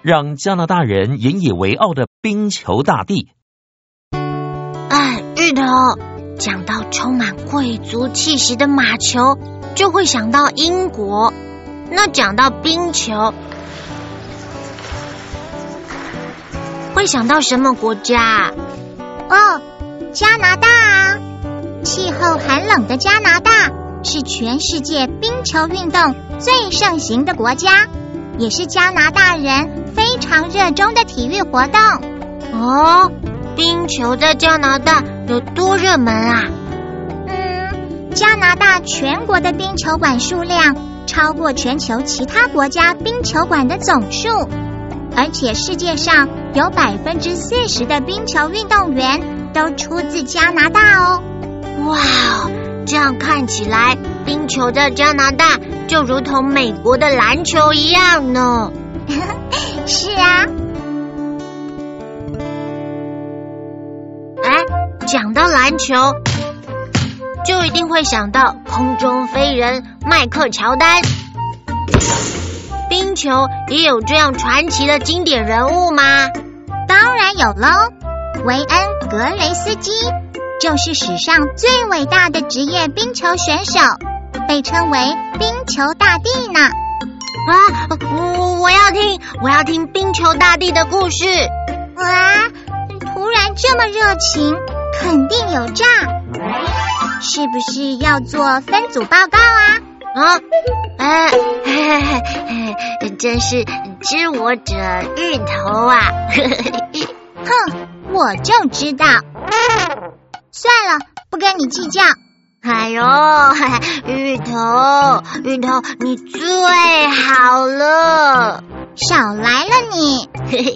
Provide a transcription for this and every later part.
让加拿大人引以为傲的冰球大帝。 芋头，讲到充满贵族气息的马球，就会想到英国。那讲到冰球，会想到什么国家？ 加拿大啊！气候寒冷的加拿大是全世界冰球运动最盛行的国家，也是加拿大人非常热衷的体育活动。 冰球在加拿大有多热门啊？ 加拿大全国的冰球馆数量超过全球其他国家冰球馆的总数，而且世界上有40%的冰球运动员都出自加拿大哦。 哇，这样看起来，冰球在加拿大就如同美国的篮球一样呢。 是啊。 讲到篮球，就一定会想到空中飞人迈克乔丹。冰球也有这样传奇的经典人物吗？ 当然有喽，维恩·格雷斯基就是史上最伟大的职业冰球选手，被称为冰球大帝呢。我要听冰球大帝的故事。哇，突然这么热情，肯定有诈，是不是要做分组报告啊？ 真是知我者芋头啊！ 哼，我就知道。算了，不跟你计较。 哎呦，芋头，你最好了， 少来了你。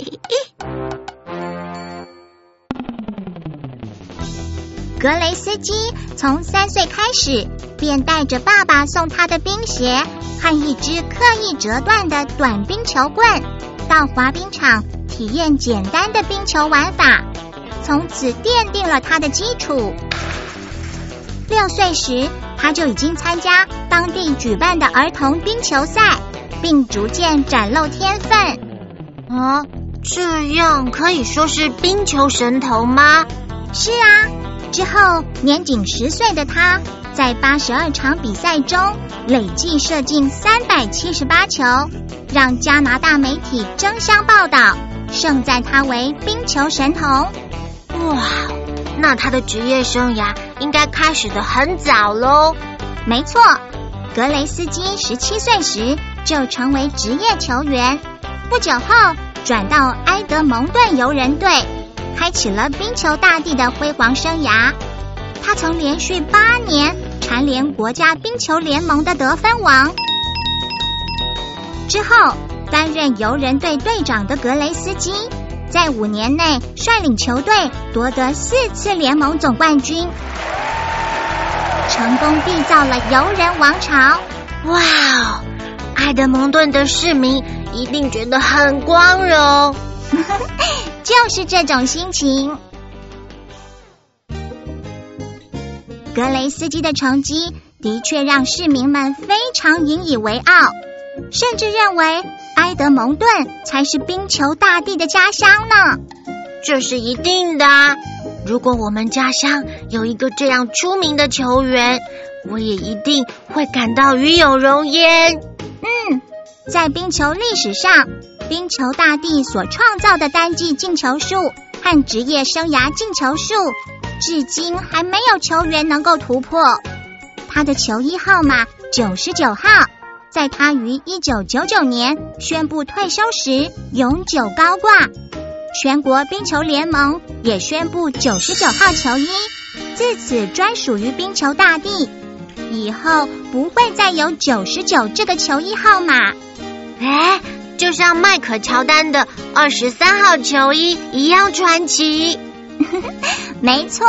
格雷斯基从3岁开始，便带着爸爸送他的冰鞋和一支刻意折断的短冰球棍，到滑冰场体验简单的冰球玩法，从此奠定了他的基础。6岁时，他就已经参加当地举办的儿童冰球赛，并逐渐展露天分。 这样可以说是冰球神童吗？ 是啊。之后，年仅10岁的他，在82场比赛中累计射进378球，让加拿大媒体争相报道，盛赞他为冰球神童。 哇，那他的职业生涯应该开始得很早咯。 没错，格雷斯基17岁时就成为职业球员，不久后转到埃德蒙顿游人队，开启了冰球大帝的辉煌生涯。他曾连续8年蝉联国家冰球联盟的得分王。之后担任游人队队长的格雷斯基，在5年内率领球队夺得4次联盟总冠军，成功缔造了游人王朝。 哇，埃德蒙顿的市民一定觉得很光荣。 就是这种心情。格雷斯基的成绩的确让市民们非常引以为傲，甚至认为埃德蒙顿才是冰球大帝的家乡呢。 这是一定的，如果我们家乡有一个这样出名的球员，我也一定会感到与有荣焉。 在冰球历史上，冰球大帝所创造的单季进球数和职业生涯进球数，至今还没有球员能够突破。他的球衣号码99号，在他于1999年宣布退休时永久高挂。全国冰球联盟也宣布99号球衣自此专属于冰球大帝，以后不会再有99这个球衣号码。 就像迈克乔丹的23号球衣一样传奇。 没错。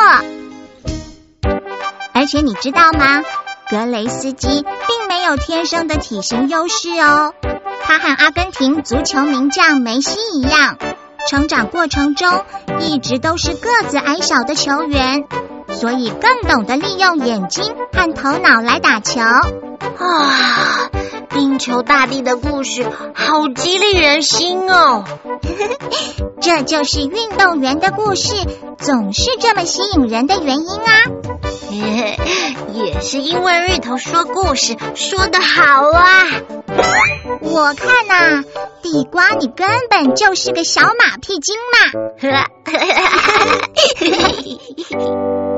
而且你知道吗？格雷斯基并没有天生的体型优势哦，他和阿根廷足球名将梅西一样，成长过程中一直都是个子矮小的球员。 所以更懂得利用眼睛和头脑来打球。 啊，冰球大帝的故事好激励人心哦！ 这就是运动员的故事总是这么吸引人的原因啊！ 也是因为芋头说故事说得好啊！ 我看啊，地瓜你根本就是个小马屁精嘛！